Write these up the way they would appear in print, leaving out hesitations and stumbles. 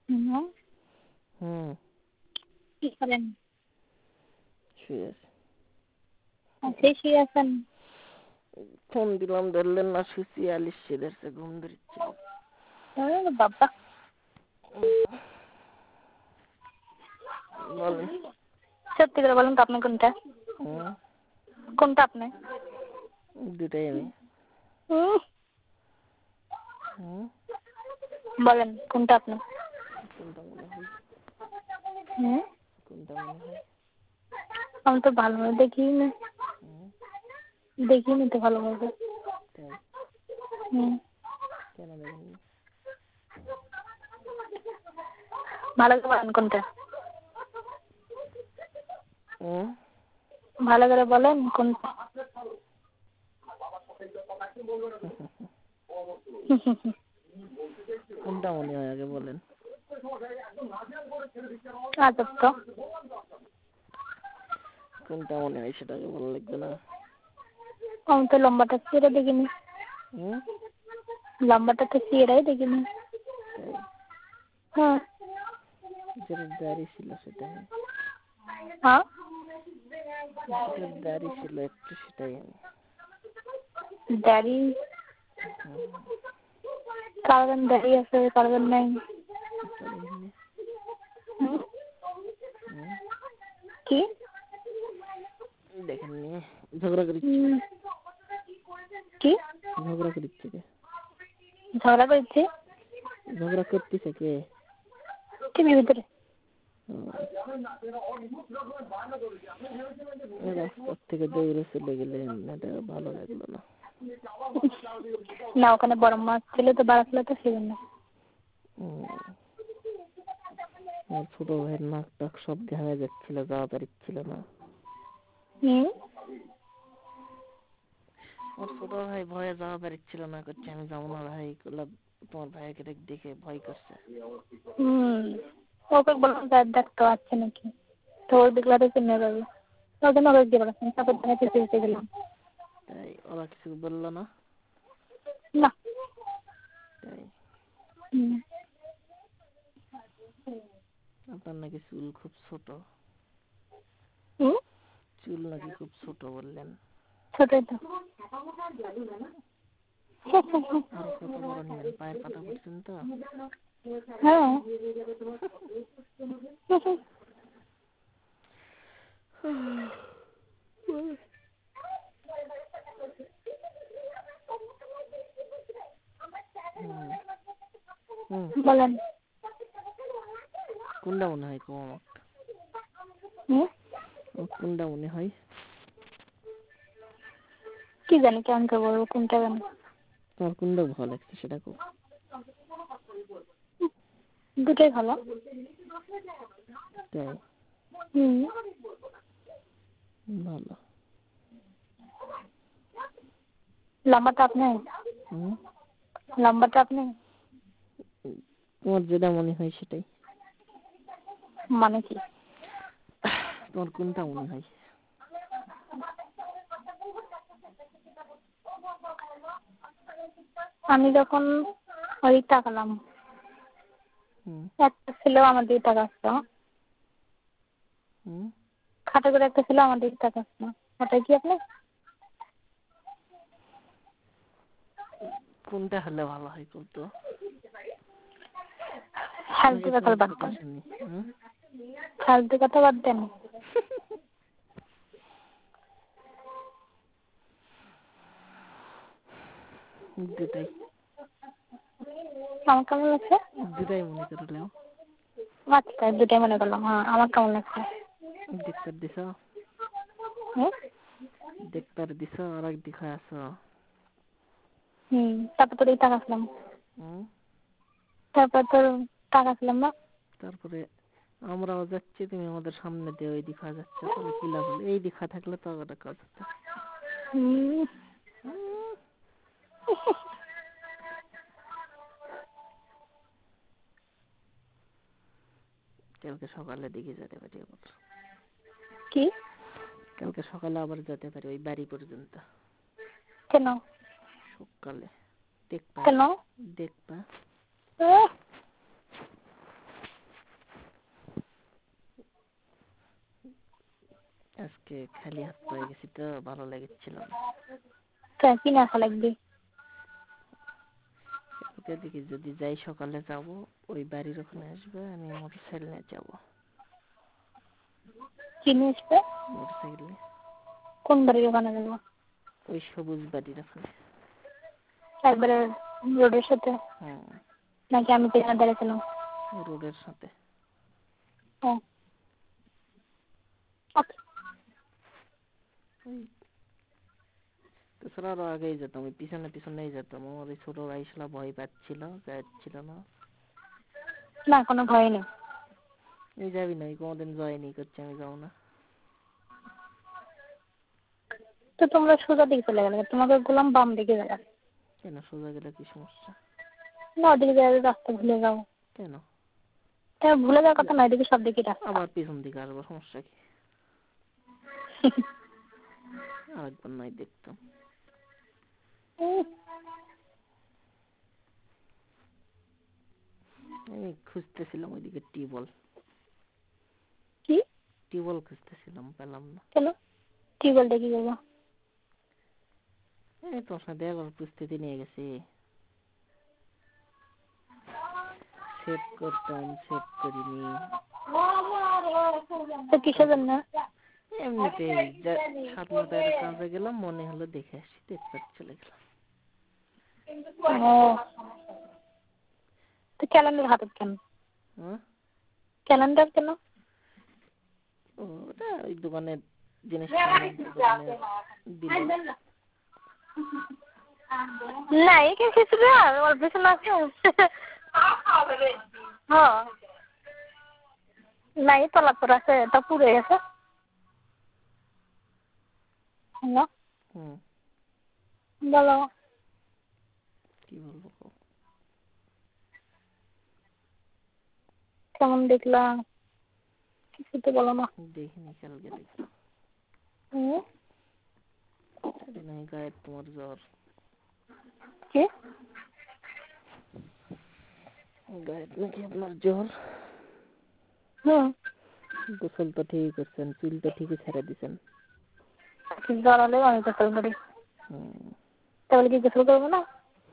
হুম। হুম। কি করেন? শুয়ে আছি। সেই শুয়ে আছেন? ফোন দিলাম ধরলেন না, শুছি ৪৬ ধরছে, ঘুম ধরছিল। বাবা, বলেন। সত্যি করে বলেন তো আপনি কোনটা? কোনটা আপনি? দুটাই আমি। হুম, বলেন কোনটা আপনি? কোনটা মনে হয়? হুম, কোনটা মনে হয়? আমি তো ভালোভাবে দেখিনি। দেখিনি তো ভালোভাবে। তাই? হুম, কেন দেখেননি? ভালো করে বলেন কোনটা? হুম? ভালো করে বলেন কোনটা? কোনটা মনে হয় আগে বলেন। আজব তো। কোনটা মনে হয় সেটা আগে ভালো লাগবে না? আমি তো লম্বাটা চেয়ে দেখিনি। লম্বাটা তো চেয়েরাই দেখিনি। তাই? হ্যাঁ। যেটার দাড়ি ছিল সেটাই। হ্যাঁ? যেটার দাড়ি ছিল একটু সেটাই আমি। দাড়ি? কারণ দাড়ি আছে, কারণ নাই। তা দেখেননি? কি দেখেননি? ঝগড়া করিচ্ছে। কি ঝগড়া করিচ্ছে কে? ঝগড়া করছে? ঝগড়া করতেছে কে? টিভির ভিতরে। রাস্তার থেকে দৌড়ে চলে গেলেন, এটা ভালো লাগলো না। না, ওখানে বড় মাছ ছিল তো, বাড়া ছিল তো, সেই জন্য। আর ছোট ভাইয়ের নাক টাক সব ঘেমে যাচ্ছিল, যাওয়া পারছিল না। ওর ছোট ভাই ভয়ে যাওয়া পারছিল না, করছে আমি যাবো না ভাই। তোমার ভাইকে দেখে ভয় করছে। ওকে বললাম দেখতে পাচ্ছে নাকি, তো ওর দেখলে তো চিনে যাবে। ওর জন্য ওকে দিয়ে বলেছেন, তারপর তাকে পিছিয়ে গেলাম। তাই ওরা কিছু বললো না? না। তাই? আপনার নাকি চুল খুব ছোট। চুল নাকি খুব ছোট বললেন। ছোটই তো। আরো কত বড় নেবেন, পায়ের পাতা পর্যন্ত? হ্যাঁ। বলেন। কোনটা মনে হয় কম? কোনটা মনে হয়? কি জানি কেমন করে বলবো কোনটা জানি। তোমার কোনটা ভালো লাগছে সেটা কো। দুটোই ভালো। তাই? ভালো। লম্বাটা আপনি? লম্বাটা আপনি? তোমার যেটা মনে হয় সেটাই। মানে কি? তোমার কোনটা মনে হয়? আমি যখন ওই তাকালাম, একটা ছিল আমার দিকে তাকাচ্ছিল, খাটো করে একটা ছিল আমার দিকে তাকাচ্ছিল। ওটাই কি আপনি? কোনটা হলে ভালো হয় কত? ফালতু কথা বাদ দেন। ফালতু কথা বাদ দেন। দুটাই। আমার কেমন লাগছে? দুটাই মনে করলেও। আচ্ছা, দুটাই মনে করলাম। হ্যাঁ, আমার কেমন লাগছে? দেখতে দিছ? দেখতে দিছ আর এক দিকে আছো? তারপর তোর এই তাকাচ্ছিলাম। তারপর তোর তাকাচ্ছিলাম না। তারপরে আমরাও যাচ্ছি, তুমি আমাদের সামনে দিয়ে ওই দিকে যাচ্ছ, তাহলে কি লাভ হলো? এই দিকে থাকলে তো ওটা কাজ হতো। কালকে সকালে দিকে যেতে পারি আবার। কি? কালকে সকালে আবার যেতে পারি ওই বাড়ি পর্যন্ত। কেন? সকালে দেখবা। কেন? দেখবা। আজকে খালি হাত পেয়ে গেছি তো, ভালো লাগছিল না। তাই কিনে আসা লাগবে। কালকে দেখি যদি যাই, সকালে যাব, ওই বাড়ির ওখানে আসবে, আমি মোটরসাইকেল নিয়ে যাবো। কিনে আসবে মোটরসাইকেল নিয়ে। কোন বাড়ির ওখানে যাবো? ওই সবুজ বাড়ির ওখানে। একবারে রোডের সাথে? নাকি আমি পেছনে দাঁড়িয়েছিলাম? রোডের সাথে। তাছাড়া আরো আগেই যেতাম, ওই পিছনে পিছনেই যেতাম। আমার ওই ছোট ভাই শালা ভয় পাচ্ছিল, যাচ্ছিল না। না কোনো ভয় নেই। এই যাবি না, কোনোদিন জয়েনই করছি, আমি যাবো না। তো তোমরা সোজা দিকে চলে গেলে, তোমাকে বললাম বাম দিকে যাবে। কেন সোজা গেলে কি সমস্যা? না ওদিকে যাবে, রাস্তা ভুলে যাও। কেন? ভুলে যাওয়ার কথা না, এদিকে সব দিকে রাস্তা। আবার পিছন দিকে আসবো, সমস্যা কি? আরেকবার নাই দেখতাম। আমি খুঁজতেছিলাম ওইদিকে টিউবওয়েল। কি টিউবওয়েল খুঁজতেছিলাম, পেলাম না। কেন? টিউবওয়েলটা কি করবো? এই তোর সাথে দেওয়ার প্রস্তুতি নিয়ে গেছি, সেট করতাম, সেট করিনি। তো কিসের জন্য? এমনিতেই সাতমাটা একটা কাজে গেলাম, মনে হলো দেখে আসি, তেজপাত চলে গেলাম। তো ক্যালেন্ডার হাতে কেন? ক্যালেন্ডার কেন? ওটা ওই দোকানের জিনিস কিনলাম, তো দোকানে দিল। নাই কে খিচুড়ি আর অল্প কিছু না আছে। হ্যাঁ নাই, তলা তোর আছে, এটা পুড়ে গেছে। হ্যালো বলো। কি বলবো? কেমন দেখলাম? কিছু তো বলো না। দেখিনি, কালকে দেখবো। আরে নাই, গায়ে তোমার জ্বর। কি গায়ে নাকি আপনার জ্বর? গোসল তো ঠিকই করছেন, চুল তো ঠিকই ছেড়ে দিছেন। জ্বর হলেও আমি গোসল করি, তাহলে কি গোসল করবো না?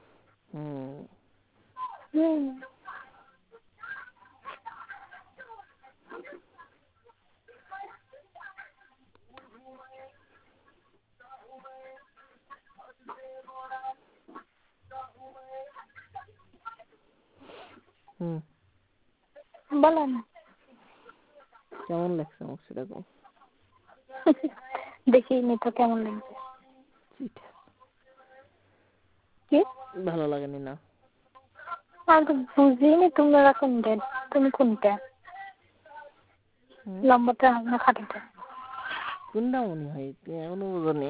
বলো না। কেমন লাগছে আমার সেটা কও? দেখিনি তো কেমন লাগছে। কি ভালো লাগেনি না? আমি তো বুঝিনি তোমরা কোনটা, তুমি কোনটা, লম্বাটা না খাটাটা? কোনটা মনে হয় তুমি এখনো বোঝনি?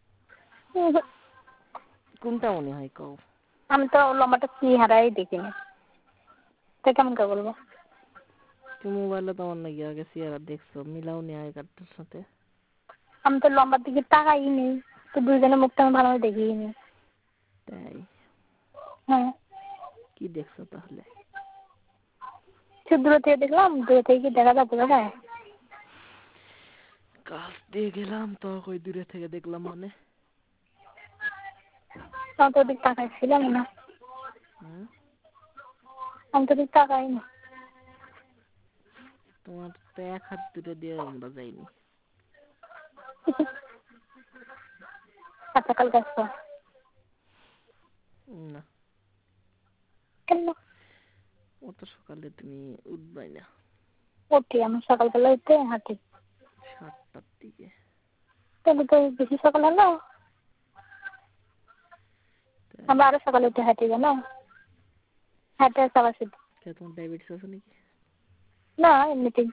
কোনটা মনে হয় কও? আমি তো লম্বাটা চেহারাই দেখিনি, তা কেমন করে বলবো? তুমি মোবাইলে তোমার নাকি আগে চেহারা দেখছো, মিলাও নি আগেকারটার সাথে? আমি তো লম্বার দিকে তাকাই নি, তো দুইজনের মুখটা আমি ভালো দেখিনি। তাই? হ্যাঁ। কি দেখছো তাহলে? দূরে থেকে দেখলাম, দূরে থেকে কি দেখা যাচ্ছে? দেখা যায় কাছ দিয়ে গেলাম তো, কই দূরে থেকে দেখলাম মানে? আমি তো ওদিক তাকাইছিলাম না, আমি তো ওদিক তাকাইনি। তোমার তো এক হাত দূরে দিয়ে আমরা যাইনি। আচ্ছা কালকে আসবো না, কেন? অত সকালে তুমি উঠবাই না। উঠি আমি সকালবেলা, উঠতে হাঁটি 7টার দিকে। তাহলে তো বেশি সকাল হলো। আমরা আরো সকালে উঠে হাঁটি, জানো? হাঁটে সবার সাথে। তোমার ডায়াবেটিস আছে নাকি? না এমনিতেই।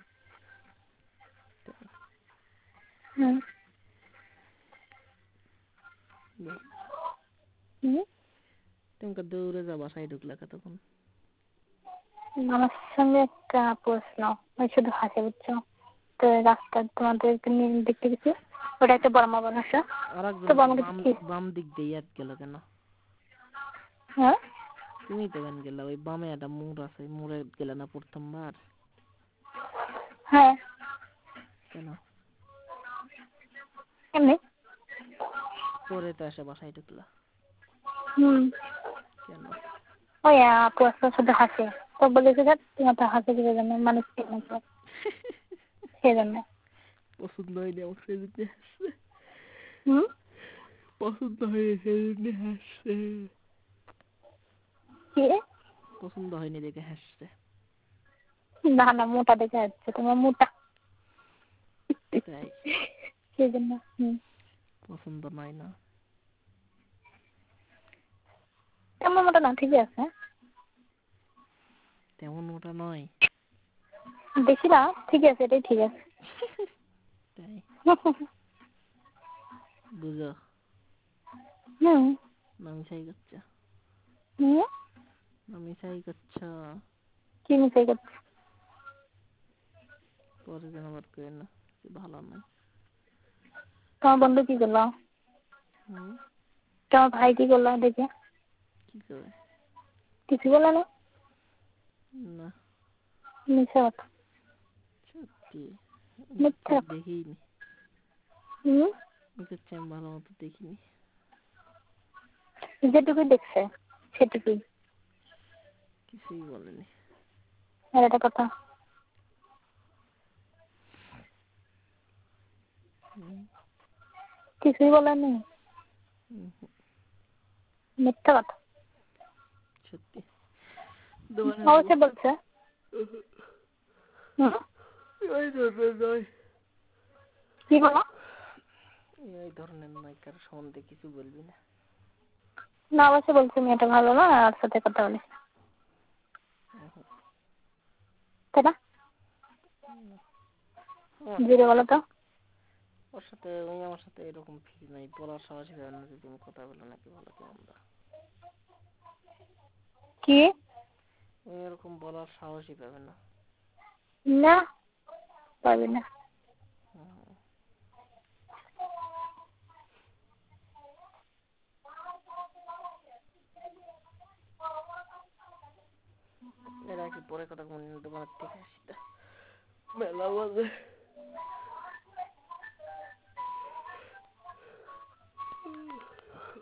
তুমি দৌড়ে যা, বাসায় ঢুকলা তখন? আমার সঙ্গে একটা প্রশ্ন, ওই শুধু হাসে, বুঝছো তো? রাস্তা তোমাদের দেখতে গেছি, ওটা একটা বড় মা বাসা, তো বাম দিক দিয়ে গেল কেন? হ্যাঁ তুমি তো কেন গেলা? ওই বামে একটা মোড় আছে, মোড়ে গেলে না প্রথমবার? হ্যাঁ কেন? এমনি। পরে তো এসে বাসায় ঢুকলা। কেন? ওই আপু আপনার সাথে হাসে, তো বলেছে যে তোমার তো হাসে কি জন্য, মানুষ কি মতো সেই জন্য। পছন্দ হয়নি আমার সেজন্য হাসছে। হুম। পছন্দ হয়নি সেজন্য হাসছে। কি? পছন্দ হয়নি দেখে হাসছে। না না, মোটা দেখে যাচ্ছে, তোমার মোটা তাই? সেই জন্য। পছন্দ নয় না। তেমন মোটা না, ঠিকই আছে। তেমন মোটা নয়? বেশি না, ঠিক আছে, এটাই ঠিক আছে। তাই? বুঝো? হুম। না মিশাই করছো? হুম। না মিশাই করছো? কি মিশাই করছি? পরে যেন আবার কইও না ভালো নয়। তোমার বন্ধু কি করলো? হুম? তোমার ভাই কি করলো দেখে? কি করে? কিছু বলে না? না। মিশা কথা। সত্যি মিথ্যা কথা। দেখিনি। হুম। ওকে আমি ভালো মতো দেখিনি। যেটুকুই দেখছে সেটুকুই। কিছুই বলেনি। আর একটা কথা, কিছুই বলেনি। মিথ্যা কথা। সত্যি। দোকানে অবশ্যই বলছে। হুম। কি বলো? এই ধরনের নয়, কারো সম্বন্ধে কিছু বলবি না। না, অবশ্যই বলছে মেয়েটা ভালো না, আর সাথে কথা বলিস, তাই না? জুড়ে বলো তো। ওর সাথে আমার সাথে এরকম ফিল নাই, বলার সাহসই পাবে না যে তুমি কথা বলো নাকি ভালো কি মন্দ। কি? এরকম বলার সাহসই পাবে না। না, পারবি না। এরা কি পরে কথা মনে দোকানের থেকে আসি তা মেলা বাজে।